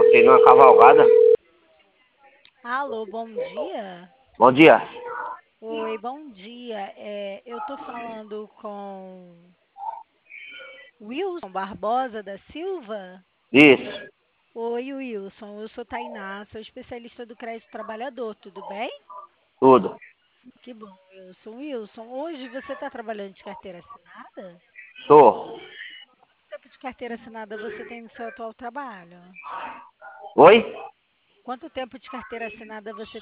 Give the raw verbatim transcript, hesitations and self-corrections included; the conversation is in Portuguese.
Passei numa cavalgada. Alô, bom dia. Bom dia. Oi, bom dia. É, eu estou falando com Wilson Barbosa da Silva. Isso, Oi, Wilson. Eu sou Tainá, sou especialista do crédito trabalhador. Tudo bem? tudo. Que bom, Wilson. Wilson, hoje você está trabalhando de carteira assinada? Tô. Quanto tempo de carteira assinada você tem no seu atual trabalho? Oi? Quanto tempo de carteira assinada você